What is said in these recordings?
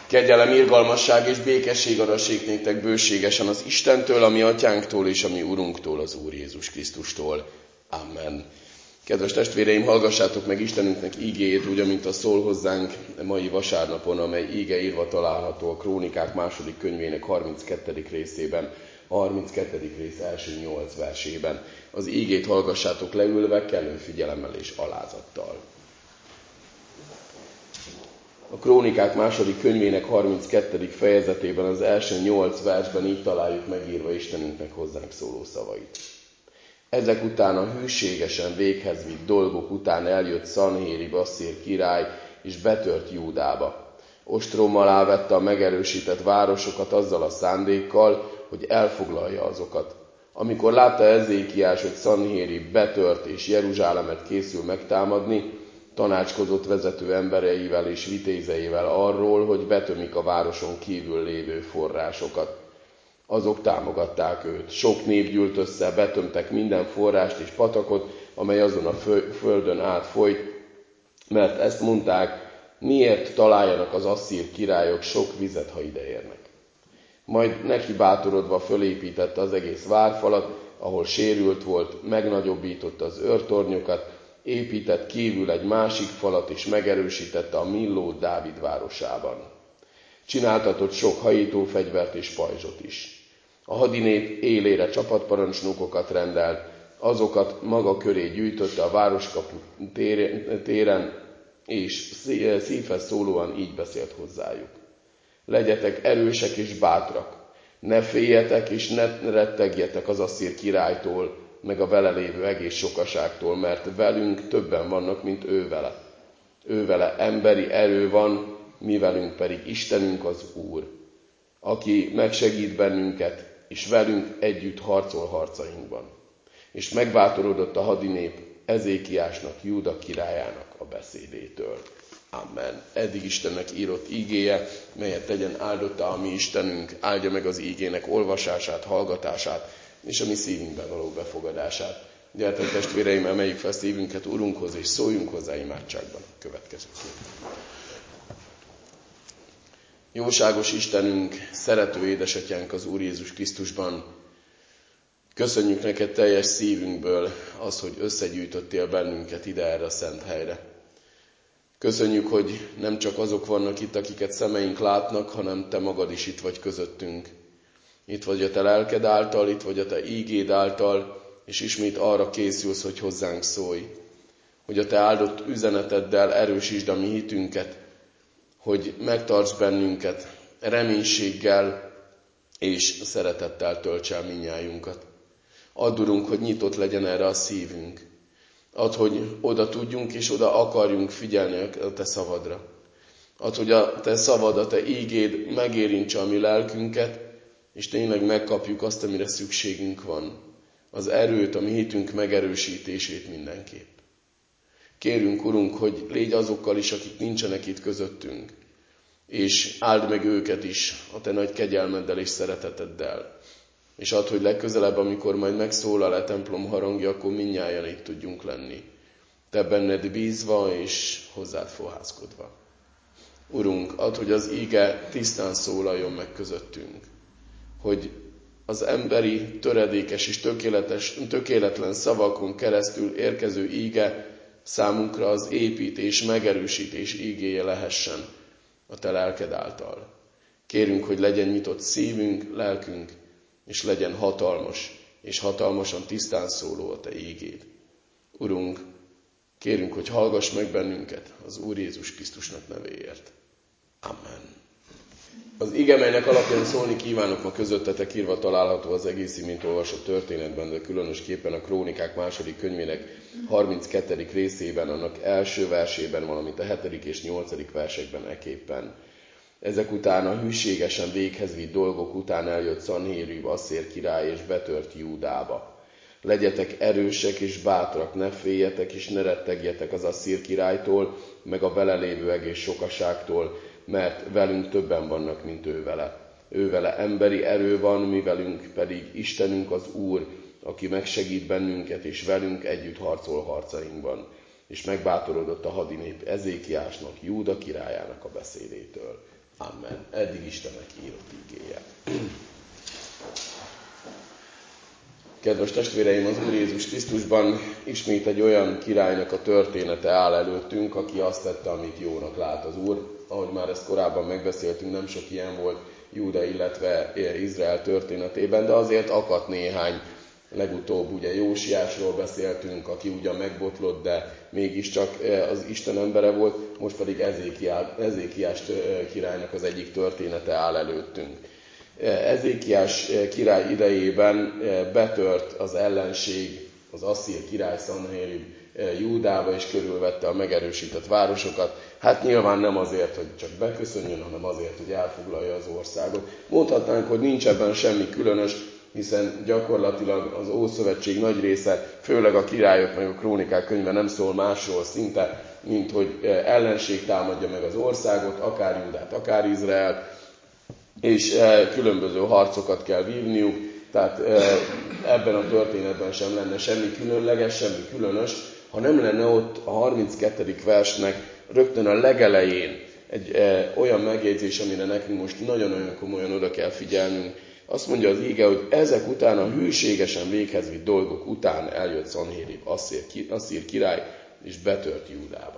Kegyelem, irgalmasság és békesség adassék néktek bőségesen az Istentől, a mi atyánktól és a mi Urunktól, az Úr Jézus Krisztustól. Amen. Kedves testvéreim, hallgassátok meg Istenünknek ígéjét, úgy, amint a szól hozzánk mai vasárnapon, amely íge írva található a Krónikák második könyvének 32. részében, a 32. rész első 8 versében. Az ígét hallgassátok leülve, kellő figyelemmel és alázattal. A Krónikák második könyvének 32. fejezetében az első 8 versben így találjuk megírva Istenünknek hozzánk szóló szavait. Ezek után a hűségesen véghez vitt dolgok után eljött Szanhérib asszír király, és betört Júdába. Ostrom alá vette a megerősített városokat azzal a szándékkal, hogy elfoglalja azokat. Amikor látta Ezékiás, hogy Szanhérib betört és Jeruzsálemet készül megtámadni, tanácskozott vezető embereivel és vitézeivel arról, hogy betömik a városon kívül lévő forrásokat. Azok támogatták őt. Sok nép gyűlt össze, betömtek minden forrást és patakot, amely azon a földön át folyt, mert ezt mondták, miért találjanak az asszír királyok sok vizet, ha ideérnek. Majd neki bátorodva fölépítette az egész várfalat, ahol sérült volt, megnagyobbította az őrtornyokat, épített kívül egy másik falat, és megerősítette a Millót Dávid városában. Csináltatott sok hajítófegyvert és pajzsot is. A hadinép élére csapatparancsnokokat rendelt, azokat maga köré gyűjtötte a városkapu téren, és szívhez szólóan így beszélt hozzájuk. Legyetek erősek és bátrak, ne féljetek és ne rettegjetek az asszír királytól, meg a vele lévő egész sokaságtól, mert velünk többen vannak, mint ő vele. Ő vele emberi erő van, mi velünk pedig Istenünk az Úr, aki megsegít bennünket, és velünk együtt harcol harcainkban. És megbátorodott a hadinép Ezékiásnak, Júda királyának a beszédétől. Amen. Eddig Istennek írott ígéje, melyet tegyen áldotta a mi Istenünk, áldja meg az ígének olvasását, hallgatását, és a mi szívünkben való befogadását. Gyertek testvéreim, emeljük fel szívünket Urunkhoz, és szóljunk hozzá imádságban. Következőképp. Jóságos Istenünk, szerető édesatyánk az Úr Jézus Krisztusban, köszönjük neked teljes szívünkből azt, hogy összegyűjtöttél bennünket ide erre a szent helyre. Köszönjük, hogy nem csak azok vannak itt, akiket szemeink látnak, hanem te magad is itt vagy közöttünk. Itt vagy a te lelked által, itt vagy a te ígéd által, és ismét arra készülsz, hogy hozzánk szólj. Hogy a te áldott üzeneteddel erősítsd a mi hitünket, hogy megtarts bennünket reménységgel és szeretettel tölts el mindnyájunkat. Add, Urunk, hogy nyitott legyen erre a szívünk. Add, hogy oda tudjunk és oda akarjunk figyelni a te szavadra. Add, hogy a te szavad, a te ígéd megérintse a mi lelkünket, és tényleg megkapjuk azt, amire szükségünk van. Az erőt, a mi hitünk megerősítését mindenképp. Kérünk, Urunk, hogy légy azokkal is, akik nincsenek itt közöttünk, és áld meg őket is a te nagy kegyelmeddel és szereteteddel. És add, hogy legközelebb, amikor majd megszólal a templom harangja, akkor mindnyájan itt tudjunk lenni. Te benned bízva és hozzád fohászkodva. Urunk, add, hogy az íge tisztán szólaljon meg közöttünk. Hogy az emberi, töredékes és tökéletlen szavakon keresztül érkező íge számunkra az építés, megerősítés ígéje lehessen a te lelked által. Kérünk, hogy legyen nyitott szívünk, lelkünk, és legyen hatalmas, és hatalmasan tisztán szóló a te ígéd. Urunk, kérünk, hogy hallgass meg bennünket az Úr Jézus Krisztusnak nevéért. Amen. Az ige, melynek alapján szólni kívánok ma közöttetek, írva található az egész imént olvasott történetben, de különösképpen a Krónikák második könyvének 32. részében, annak első versében, valamint a 7. és 8. versekben eképpen. Ezek után a hűségesen véghez vitt dolgok után eljött Szanhérib asszír király, és betört Júdába. Legyetek erősek és bátrak, ne féljetek és ne rettegjetek az asszír királytól, meg a vele lévő egész sokaságtól, mert velünk többen vannak, mint ő vele. Ő vele emberi erő van, mi velünk pedig Istenünk az Úr, aki megsegít bennünket, és velünk együtt harcol harcainkban. És megbátorodott a hadinép Ezékiásnak, Júda királyának a beszédétől. Amen. Eddig Istennek írott igéje. Kedves testvéreim, az Úr Jézus Krisztusban ismét egy olyan királynak a története áll előttünk, aki azt tette, amit jónak lát az Úr. Ahogy már ezt korábban megbeszéltünk, nem sok ilyen volt Júda, illetve Izrael történetében, de azért akadt néhány. Legutóbb ugye Jósiásról beszéltünk, aki ugyan megbotlott, de mégiscsak az Isten embere volt, most pedig Ezékiás királynak az egyik története áll előttünk. Ezékiás király idejében betört az ellenség, az asszír király Szanhérib Júdába, és körülvette a megerősített városokat. Hát nyilván nem azért, hogy csak beköszönjön, hanem azért, hogy elfoglalja az országot. Mondhatnánk, hogy nincs ebben semmi különös, hiszen gyakorlatilag az Ószövetség nagy része, főleg a királyok meg a krónikák könyve nem szól másról szinte, mint hogy ellenség támadja meg az országot, akár Júdát, akár Izrael, és különböző harcokat kell vívniuk, tehát ebben a történetben sem lenne semmi különleges, semmi különös, ha nem lenne ott a 32. versnek rögtön a legelején egy olyan megjegyzés, amire nekünk most nagyon-nagyon komolyan oda kell figyelnünk. Azt mondja az íge, hogy ezek után a hűségesen véghez vitt dolgok után eljött Szanhérib, asszír király, és betört Júdába.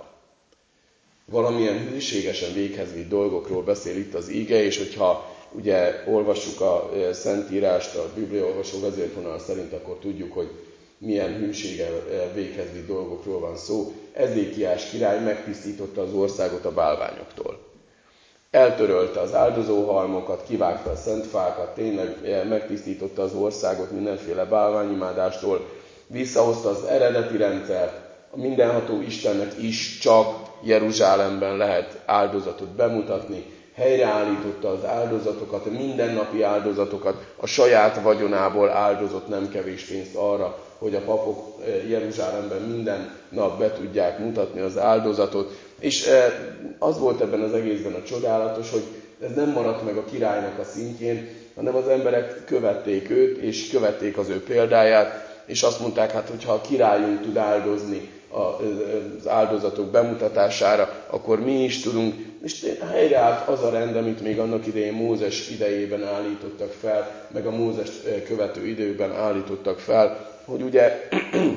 Valamilyen hűségesen véghez vitt dolgokról beszél itt az íge, és hogyha ugye olvassuk a Szentírást, a bibliaolvasó vezérfonal szerint, akkor tudjuk, hogy milyen hűséggel véghez vitt dolgokról van szó. Ezékiás király megtisztította az országot a bálványoktól. Eltörölte az áldozóhalmokat, kivágta a szent fákat, tényleg megtisztította az országot mindenféle bálványimádástól, visszahozta az eredeti rendszert, a mindenható Istennek is csak Jeruzsálemben lehet áldozatot bemutatni, helyreállította az áldozatokat, a mindennapi áldozatokat, a saját vagyonából áldozott nem kevés pénzt arra, hogy a papok Jeruzsálemben minden nap be tudják mutatni az áldozatot. És az volt ebben az egészben a csodálatos, hogy ez nem maradt meg a királynak a szintjén, hanem az emberek követték őt, és követték az ő példáját, és azt mondták, hát hogyha a királyunk tud áldozni az áldozatok bemutatására, akkor mi is tudunk. És helyreállt az a rend, amit még annak idején Mózes idejében állítottak fel, meg a Mózes követő időben állítottak fel, hogy ugye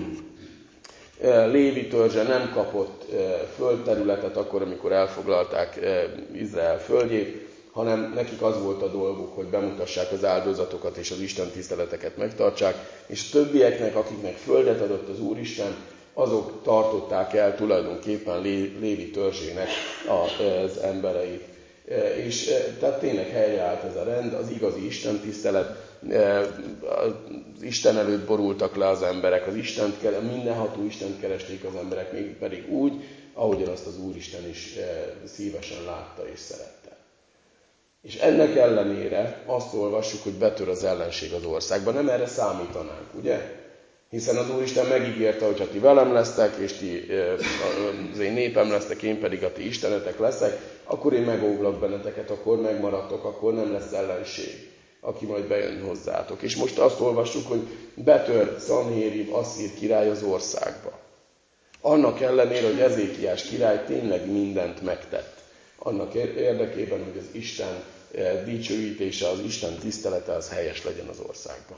Lévi törzse nem kapott földterületet akkor, amikor elfoglalták Izrael földjét, hanem nekik az volt a dolguk, hogy bemutassák az áldozatokat és az Isten tiszteleteket megtartsák, és többieknek, akiknek földet adott az Úristen, azok tartották el tulajdonképpen Lévi törzsének az embereit. És tehát tényleg helyreállt ez a rend, az igazi Isten tisztelet, az Isten előtt borultak le az emberek, a mindenható Istent keresték az emberek, még pedig úgy, ahogyan azt az Úristen is szívesen látta és szerette. És ennek ellenére azt olvassuk, hogy betör az ellenség az országba. Nem erre számítanánk, ugye? Hiszen az Úristen megígérte, hogy ha ti velem lesztek, és ti az én népem lesztek, én pedig a ti istenetek leszek, akkor én megóvlak benneteket, akkor megmaradtok, akkor nem lesz ellenség, aki majd bejön hozzátok. És most azt olvassuk, hogy betör Szanhérib asszír király az országba. Annak ellenére, hogy Ezékiás király tényleg mindent megtett. Annak érdekében, hogy az Isten dicsőítése, az Isten tisztelete az helyes legyen az országban.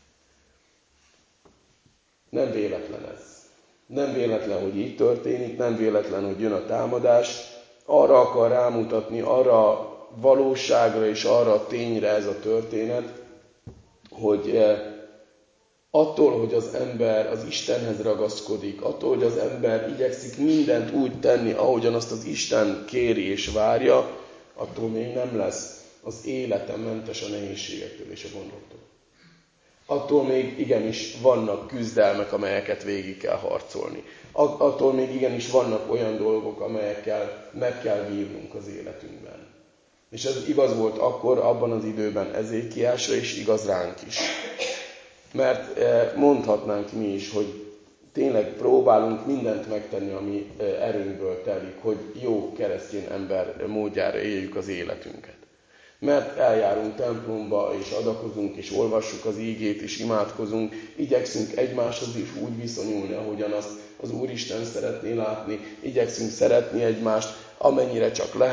Nem véletlen ez. Nem véletlen, hogy így történik, nem véletlen, hogy jön a támadás. Arra akar rámutatni, arra a valóságra és arra a tényre ez a történet, hogy attól, hogy az ember az Istenhez ragaszkodik, attól, hogy az ember igyekszik mindent úgy tenni, ahogyan azt az Isten kéri és várja, attól még nem lesz az élete mentes a nehézségektől és a gondoktól. Attól még igenis vannak küzdelmek, amelyeket végig kell harcolni. Attól még igenis vannak olyan dolgok, amelyekkel meg kell vívnunk az életünkben. És ez igaz volt akkor, abban az időben Ezékiásra, és igaz ránk is. Mert mondhatnánk mi is, hogy tényleg próbálunk mindent megtenni, ami erőnkből telik, hogy jó keresztény ember módjára éljük az életünket. Mert eljárunk templomba, és adakozunk, és olvassuk az ígét, és imádkozunk, igyekszünk egymáshoz is úgy viszonyulni, ahogyan azt az Úristen szeretné látni, igyekszünk szeretni egymást, amennyire csak lehet,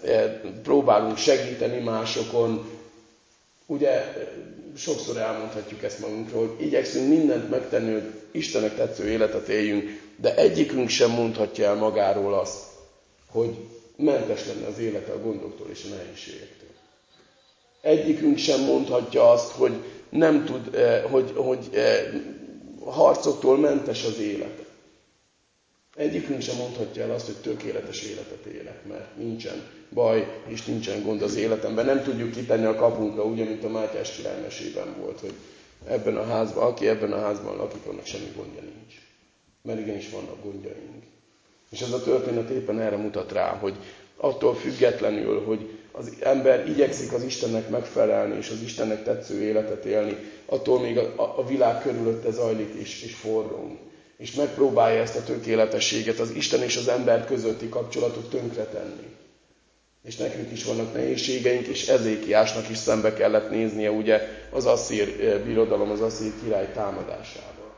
próbálunk segíteni másokon. Ugye sokszor elmondhatjuk ezt magunkról, hogy igyekszünk mindent megtenni, hogy Istennek tetsző életet éljünk, de egyikünk sem mondhatja el magáról azt, hogy mentes lenne az élete a gondoktól és a nehézségektől. Egyikünk sem mondhatja azt, hogy nem tud, hogy harcoktól mentes az élete. Egyikünk sem mondhatja el azt, hogy tökéletes életet élek, mert nincsen baj és nincsen gond az életemben. Nem tudjuk kitenni a kapunkra, ugye, mint a Mátyás király mesében volt, hogy ebben a házban, aki ebben a házban lakik, annak semmi gondja nincs. Mert igenis vannak gondjaink. És ez a történet éppen erre mutat rá, hogy attól függetlenül, hogy az ember igyekszik az Istennek megfelelni, és az Istennek tetsző életet élni, attól még a világ körülötte zajlik és forrong. És megpróbálja ezt a tökéletességet, az Isten és az ember közötti kapcsolatot tönkretenni. És nekünk is vannak nehézségeink, és Ezékiásnak is szembe kellett néznie ugye az asszír birodalom, az asszír király támadásával.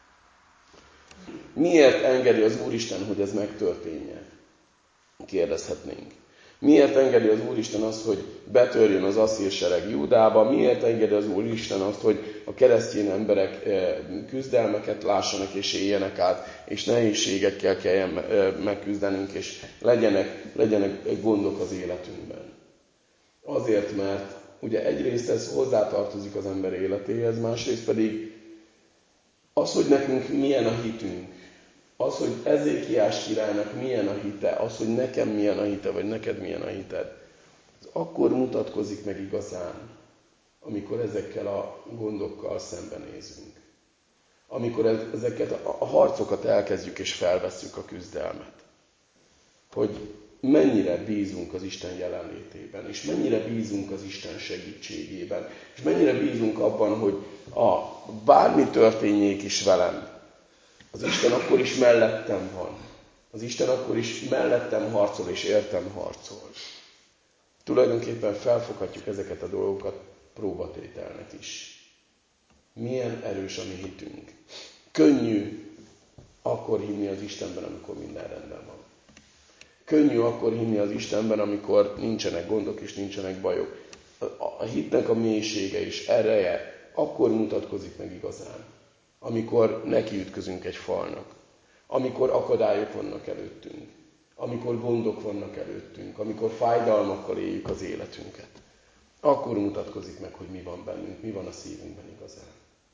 Miért engedi az Úristen, hogy ez megtörténjen? Kérdezhetnénk. Miért engedi az Úristen azt, hogy betörjön az asszír sereg Júdába? Miért engedi az Úristen azt, hogy a keresztény emberek küzdelmeket lássanak és éljenek át, és nehézségekkel kelljen megküzdenünk, és legyenek gondok az életünkben? Azért, mert ugye egyrészt ez hozzátartozik az ember életéhez, másrészt pedig az, hogy nekünk milyen a hitünk, az, hogy Ezékiás királynak milyen a hite, az, hogy nekem milyen a hite, vagy neked milyen a hited, az akkor mutatkozik meg igazán, amikor ezekkel a gondokkal szembenézünk. Amikor ezeket a harcokat elkezdjük és felvesszük a küzdelmet. Hogy mennyire bízunk az Isten jelenlétében, és mennyire bízunk az Isten segítségében, és mennyire bízunk abban, hogy bármi történjék is velem, az Isten akkor is mellettem van. Az Isten akkor is mellettem harcol és értem harcol. Tulajdonképpen felfoghatjuk ezeket a dolgokat próbatételnek is. Milyen erős a mi hitünk. Könnyű akkor hinni az Istenben, amikor minden rendben van. Könnyű akkor hinni az Istenben, amikor nincsenek gondok és nincsenek bajok. A hitnek a mélysége és ereje akkor mutatkozik meg igazán, amikor nekiütközünk egy falnak, amikor akadályok vannak előttünk, amikor gondok vannak előttünk, amikor fájdalmakkal éljük az életünket. Akkor mutatkozik meg, hogy mi van bennünk, mi van a szívünkben igazán.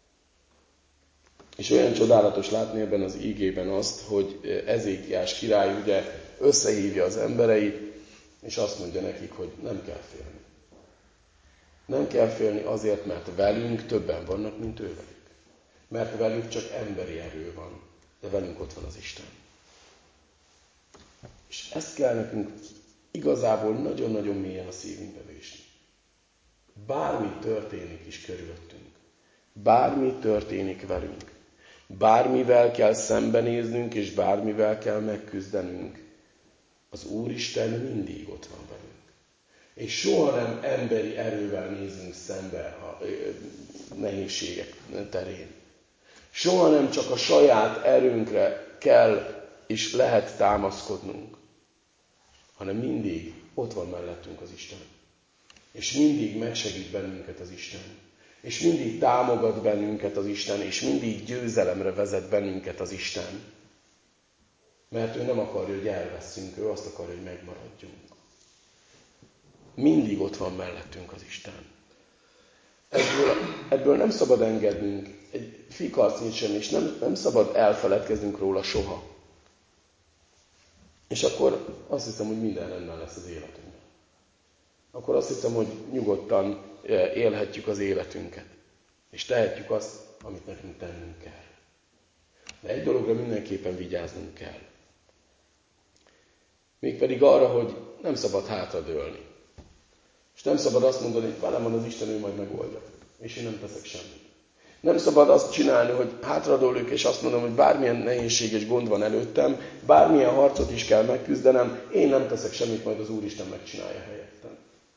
És olyan csodálatos látni ebben az ígében azt, hogy Ezékiás király ugye összehívja az embereit, és azt mondja nekik, hogy nem kell félni. Nem kell félni azért, mert velünk többen vannak, mint ővelük. Mert velük csak emberi erő van, de velünk ott van az Isten. És ezt kell nekünk igazából nagyon-nagyon mélyen a szívünkbe vésni. Bármi történik is körülöttünk, bármi történik velünk, bármivel kell szembenéznünk, és bármivel kell megküzdenünk, az Úristen mindig ott van velünk. És soha nem emberi erővel nézünk szembe a nehézségek terén. Soha nem csak a saját erőnkre kell és lehet támaszkodnunk, hanem mindig ott van mellettünk az Isten. És mindig megsegít bennünket az Isten. És mindig támogat bennünket az Isten, és mindig győzelemre vezet bennünket az Isten. Mert ő nem akarja, hogy elveszünk, ő azt akarja, hogy megmaradjunk. Mindig ott van mellettünk az Isten. Ebből nem szabad engednünk egy fikarcnyit sem, és nem szabad elfeledkeznünk róla soha. És akkor azt hiszem, hogy minden rendben lesz az életünkben. Akkor azt hiszem, hogy nyugodtan élhetjük az életünket. És tehetjük azt, amit nekünk tennünk kell. De egy dologra mindenképpen vigyáznunk kell. Mégpedig arra, hogy nem szabad hátradőlni. És nem szabad azt mondani, hogy velem van az Isten, ő majd megoldja. És én nem teszek semmit. Nem szabad azt csinálni, hogy hátradőlök, és azt mondom, hogy bármilyen nehézség és gond van előttem, bármilyen harcot is kell megküzdenem, én nem teszek semmit, majd az Úristen megcsinálja helyettem.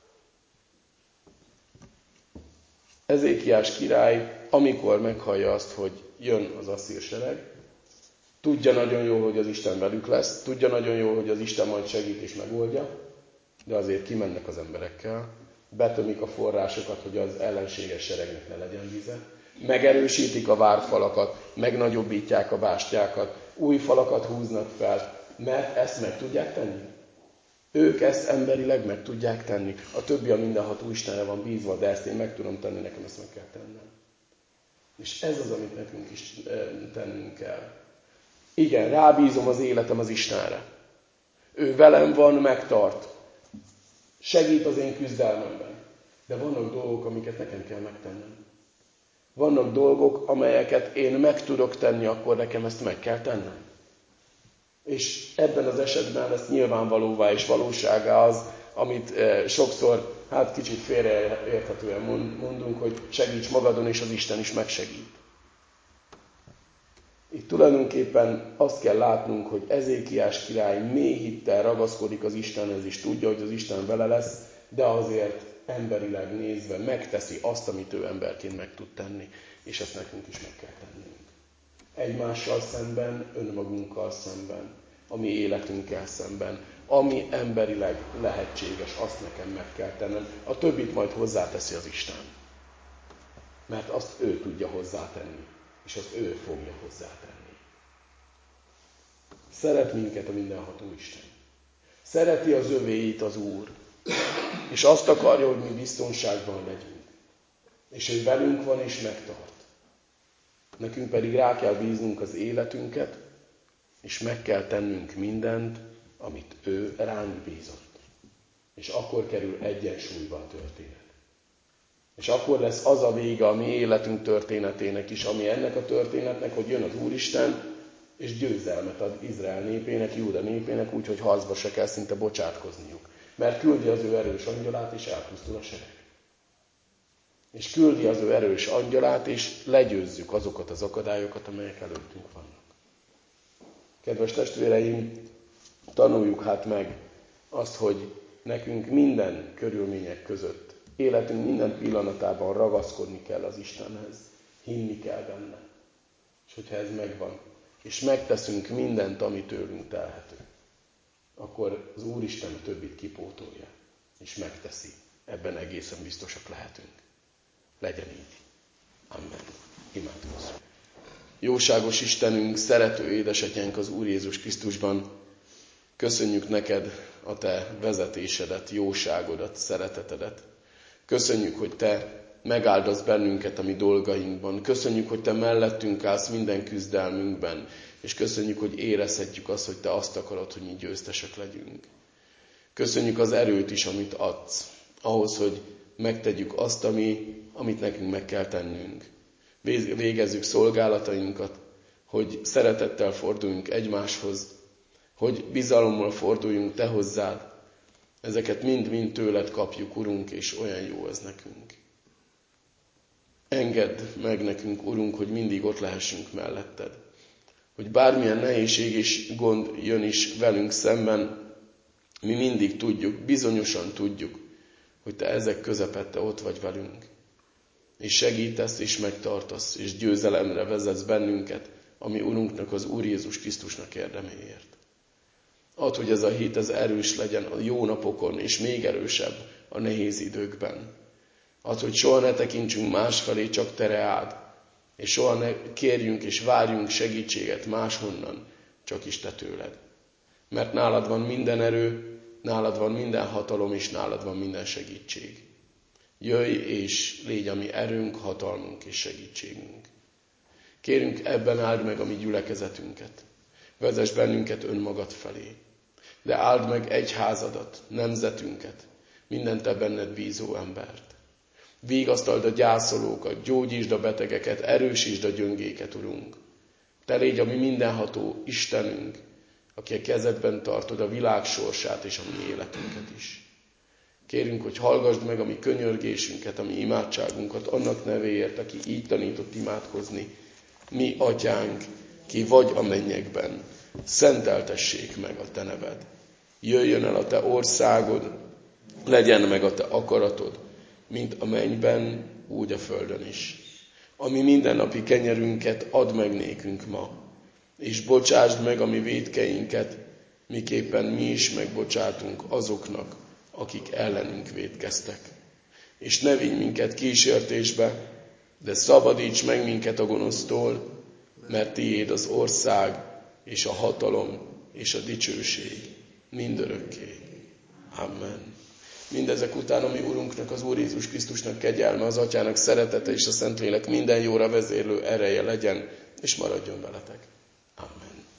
Ezékiás király, amikor meghallja azt, hogy jön az asszír sereg, tudja nagyon jól, hogy az Isten velük lesz, tudja nagyon jól, hogy az Isten majd segít és megoldja, de azért kimennek az emberekkel, betömik a forrásokat, hogy az ellenséges seregnek ne legyen víze, megerősítik a várfalakat, megnagyobbítják a bástyákat, új falakat húznak fel, mert ezt meg tudják tenni. Ők ezt emberileg meg tudják tenni. A többi a mindenható Istenre van bízva, de ezt én meg tudom tenni, nekem ezt meg kell tennem. És ez az, amit nekünk is tennünk kell. Igen, rábízom az életem az Istenre. Ő velem van, megtart. Segít az én küzdelmemben. De vannak dolgok, amiket nekem kell megtennem. Vannak dolgok, amelyeket én meg tudok tenni, akkor nekem ezt meg kell tennem. És ebben az esetben ezt nyilvánvalóvá és valóságá az, amit sokszor, kicsit félreérthetően mondunk, hogy segíts magadon, és az Isten is megsegít. Itt tulajdonképpen azt kell látnunk, hogy Ezékiás király mély hittel ragaszkodik az Istenhez, és tudja, hogy az Isten vele lesz, de azért emberileg nézve megteszi azt, amit ő emberként meg tud tenni, és ezt nekünk is meg kell tennünk. Egymással szemben, önmagunkkal szemben, a mi életünkkel szemben, ami emberileg lehetséges, azt nekem meg kell tennem. A többit majd hozzáteszi az Isten. Mert azt ő tudja hozzátenni, és azt ő fogja hozzátenni. Szeret minket a mindenható Isten. Szereti az övéit az Úr, és azt akarja, hogy mi biztonságban legyünk. És ő velünk van és megtart. Nekünk pedig rá kell bíznunk az életünket, és meg kell tennünk mindent, amit ő ránk bízott. És akkor kerül egyensúlyba a történet. És akkor lesz az a vége a mi életünk történetének is, ami ennek a történetnek, hogy jön az Úristen, és győzelmet ad Izrael népének, Júda népének, úgyhogy harcba se kell szinte bocsátkozniuk. Mert küldi az ő erős angyalát, és elpusztul a sereg. És küldi az ő erős angyalát, és legyőzzük azokat az akadályokat, amelyek előttünk vannak. Kedves testvéreim, tanuljuk meg azt, hogy nekünk minden körülmények között, életünk minden pillanatában ragaszkodni kell az Istenhez, hinni kell benne. És hogyha ez megvan, és megteszünk mindent, ami tőlünk telhető, akkor az Úristen a többit kipótolja, és megteszi. Ebben egészen biztosak lehetünk. Legyen így. Amen. Imádkozzunk. Jóságos Istenünk, szerető édesatyánk az Úr Jézus Krisztusban, köszönjük neked a te vezetésedet, jóságodat, szeretetedet. Köszönjük, hogy te megáldasz bennünket a mi dolgainkban. Köszönjük, hogy te mellettünk állsz minden küzdelmünkben. És köszönjük, hogy érezhetjük azt, hogy te azt akarod, hogy mi győztesek legyünk. Köszönjük az erőt is, amit adsz, ahhoz, hogy megtegyük azt, amit nekünk meg kell tennünk. Végezzük szolgálatainkat, hogy szeretettel forduljunk egymáshoz, hogy bizalommal forduljunk te hozzád. Ezeket mind-mind tőled kapjuk, Urunk, és olyan jó ez nekünk. Engedd meg nekünk, Urunk, hogy mindig ott lehessünk melletted. Hogy bármilyen nehézség és gond jön is velünk szemben, mi mindig tudjuk, bizonyosan tudjuk, hogy te ezek közepette ott vagy velünk. És segítesz, és megtartasz, és győzelemre vezetsz bennünket, ami Urunknak, az Úr Jézus Krisztusnak érdeméért. Add, hogy ez a hit ez erős legyen a jó napokon, és még erősebb a nehéz időkben. Add, hogy soha ne tekintsünk másfelé, csak te reád, és soha ne kérjünk és várjunk segítséget máshonnan, csak is te tőled. Mert nálad van minden erő, nálad van minden hatalom, és nálad van minden segítség. Jöjj és légy a mi erőnk, hatalmunk és segítségünk. Kérünk, ebben áld meg a mi gyülekezetünket. Vezess bennünket önmagad felé. De áld meg egyházadat, nemzetünket, minden te benned bízó embert. Vigasztald a gyászolókat, gyógyítsd a betegeket, erősítsd a gyöngéket, Urunk. Te légy a mi mindenható Istenünk, aki a kezedben tartod a világ sorsát és a mi életünket is. Kérünk, hogy hallgassd meg a mi könyörgésünket, a mi imádságunkat, annak nevéért, aki így tanított imádkozni. Mi, Atyánk, ki vagy a mennyekben, szenteltessék meg a te neved. Jöjjön el a te országod, legyen meg a te akaratod, mint a mennyben, úgy a földön is. Ami mindennapi kenyerünket add meg nékünk ma, és bocsásd meg a mi vétkeinket, miképpen mi is megbocsátunk azoknak, akik ellenünk vétkeztek. És ne vigy minket kísértésbe, de szabadíts meg minket a gonosztól, mert tiéd az ország, és a hatalom, és a dicsőség mindörökké. Amen. Mindezek után a mi Urunknak, az Úr Jézus Krisztusnak kegyelme, az Atyának szeretete és a Szentlélek minden jóra vezérlő ereje legyen, és maradjon veletek.